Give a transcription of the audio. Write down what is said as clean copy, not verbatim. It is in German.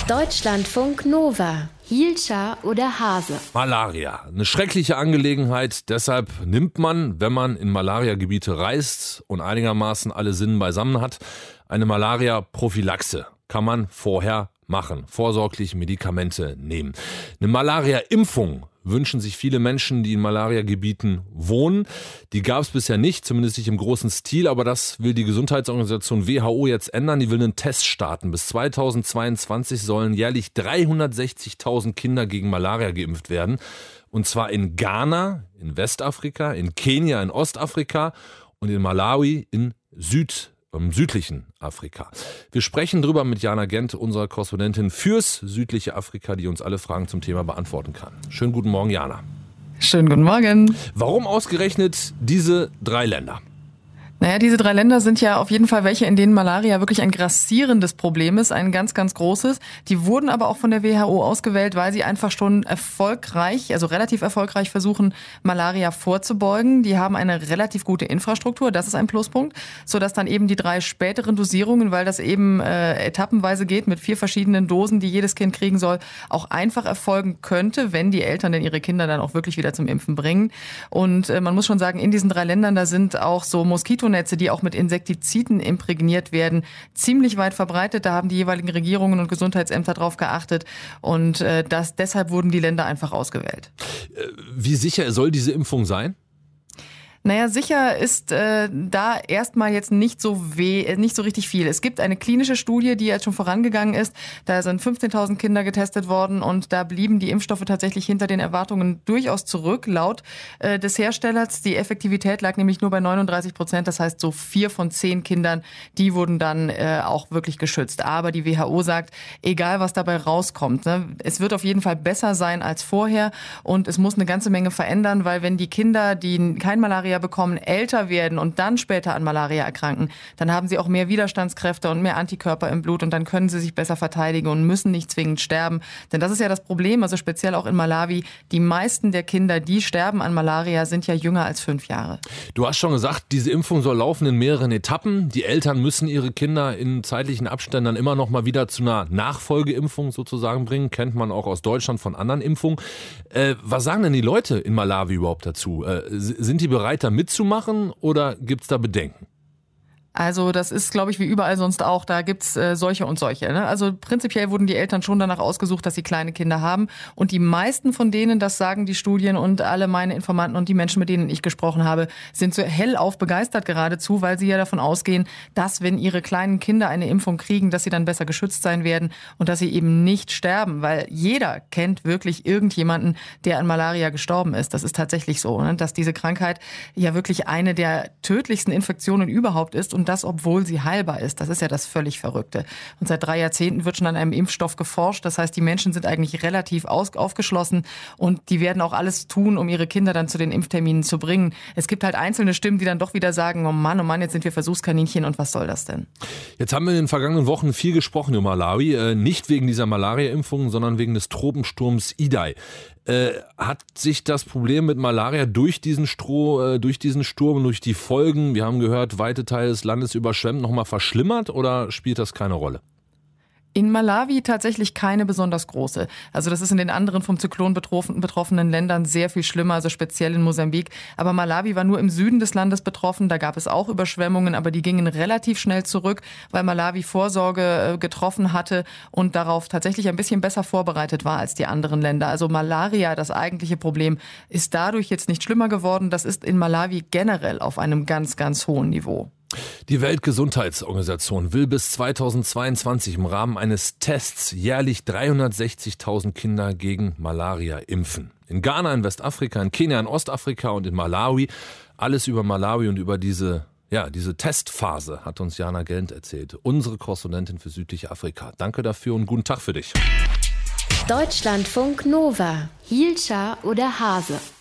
Deutschlandfunk Nova. Hielscher oder Hase? Malaria, eine schreckliche Angelegenheit. Deshalb nimmt man, wenn man in Malariagebiete reist und einigermaßen alle Sinnen beisammen hat, eine Malaria-Prophylaxe. Kann man vorher machen, vorsorglich Medikamente nehmen. Eine Malaria-Impfung wünschen sich viele Menschen, die in Malariagebieten wohnen. Die gab es bisher nicht, zumindest nicht im großen Stil, aber das will die Gesundheitsorganisation WHO jetzt ändern. Die will einen Test starten. Bis 2022 sollen jährlich 360.000 Kinder gegen Malaria geimpft werden. Und zwar in Ghana, in Westafrika, in Kenia, in Ostafrika und in Malawi im südlichen Afrika. Wir sprechen drüber mit Jana Gent, unserer Korrespondentin fürs südliche Afrika, die uns alle Fragen zum Thema beantworten kann. Schönen guten Morgen, Jana. Schönen guten Morgen. Warum ausgerechnet diese 3 Länder? Naja, diese 3 Länder sind ja auf jeden Fall welche, in denen Malaria wirklich ein grassierendes Problem ist, ein ganz, ganz großes. Die wurden aber auch von der WHO ausgewählt, weil sie einfach schon erfolgreich, also relativ erfolgreich versuchen, Malaria vorzubeugen. Die haben eine relativ gute Infrastruktur, das ist ein Pluspunkt, sodass dann eben die 3 späteren Dosierungen, weil das eben etappenweise geht mit 4 verschiedenen Dosen, die jedes Kind kriegen soll, auch einfach erfolgen könnte, wenn die Eltern denn ihre Kinder dann auch wirklich wieder zum Impfen bringen. Und man muss schon sagen, in diesen 3 Ländern, da sind auch so Moskitonetze, die auch mit Insektiziden imprägniert werden, ziemlich weit verbreitet. Da haben die jeweiligen Regierungen und Gesundheitsämter drauf geachtet und deshalb wurden die Länder einfach ausgewählt. Wie sicher soll diese Impfung sein? Naja, sicher ist da erstmal jetzt nicht so richtig viel. Es gibt eine klinische Studie, die jetzt schon vorangegangen ist. Da sind 15.000 Kinder getestet worden und da blieben die Impfstoffe tatsächlich hinter den Erwartungen durchaus zurück. Laut des Herstellers, die Effektivität lag nämlich nur bei 39%. Das heißt, so 4 von 10 Kindern, die wurden dann auch wirklich geschützt. Aber die WHO sagt, egal was dabei rauskommt, ne, es wird auf jeden Fall besser sein als vorher und es muss eine ganze Menge verändern, weil wenn die Kinder, die kein Malaria bekommen, älter werden und dann später an Malaria erkranken, dann haben sie auch mehr Widerstandskräfte und mehr Antikörper im Blut und dann können sie sich besser verteidigen und müssen nicht zwingend sterben. Denn das ist ja das Problem, also speziell auch in Malawi, die meisten der Kinder, die sterben an Malaria, sind ja jünger als 5 Jahre. Du hast schon gesagt, diese Impfung soll laufen in mehreren Etappen. Die Eltern müssen ihre Kinder in zeitlichen Abständen dann immer noch mal wieder zu einer Nachfolgeimpfung sozusagen bringen. Kennt man auch aus Deutschland von anderen Impfungen. Was sagen denn die Leute in Malawi überhaupt dazu? Sind die bereit, da mitzumachen oder gibt es da Bedenken? Also das ist, glaube ich, wie überall sonst auch, da gibt's solche und solche. Ne? Also prinzipiell wurden die Eltern schon danach ausgesucht, dass sie kleine Kinder haben. Und die meisten von denen, das sagen die Studien und alle meine Informanten und die Menschen, mit denen ich gesprochen habe, sind so hellauf begeistert geradezu, weil sie ja davon ausgehen, dass wenn ihre kleinen Kinder eine Impfung kriegen, dass sie dann besser geschützt sein werden und dass sie eben nicht sterben. Weil jeder kennt wirklich irgendjemanden, der an Malaria gestorben ist. Das ist tatsächlich so, ne? Dass diese Krankheit ja wirklich eine der tödlichsten Infektionen überhaupt ist. Und das, obwohl sie heilbar ist. Das ist ja das völlig Verrückte. Und seit 3 Jahrzehnten wird schon an einem Impfstoff geforscht. Das heißt, die Menschen sind eigentlich relativ aufgeschlossen und die werden auch alles tun, um ihre Kinder dann zu den Impfterminen zu bringen. Es gibt halt einzelne Stimmen, die dann doch wieder sagen, oh Mann, jetzt sind wir Versuchskaninchen und was soll das denn? Jetzt haben wir in den vergangenen Wochen viel gesprochen über Malawi. Nicht wegen dieser Malaria-Impfung, sondern wegen des Tropensturms Idai. Hat sich das Problem mit Malaria durch diesen Sturm, durch die Folgen, wir haben gehört, weite Teile des Landes überschwemmt, nochmal verschlimmert oder spielt das keine Rolle? In Malawi tatsächlich keine besonders große. Also das ist in den anderen vom Zyklon betroffenen Ländern sehr viel schlimmer, also speziell in Mosambik. Aber Malawi war nur im Süden des Landes betroffen. Da gab es auch Überschwemmungen, aber die gingen relativ schnell zurück, weil Malawi Vorsorge getroffen hatte und darauf tatsächlich ein bisschen besser vorbereitet war als die anderen Länder. Also Malaria, das eigentliche Problem, ist dadurch jetzt nicht schlimmer geworden. Das ist in Malawi generell auf einem ganz, ganz hohen Niveau. Die Weltgesundheitsorganisation will bis 2022 im Rahmen eines Tests jährlich 360.000 Kinder gegen Malaria impfen. In Ghana, in Westafrika, in Kenia, in Ostafrika und in Malawi. Alles über Malawi und über diese Testphase hat uns Jana Gent erzählt, unsere Korrespondentin für südliche Afrika. Danke dafür und guten Tag für dich. Deutschlandfunk Nova. Hielscher oder Hase?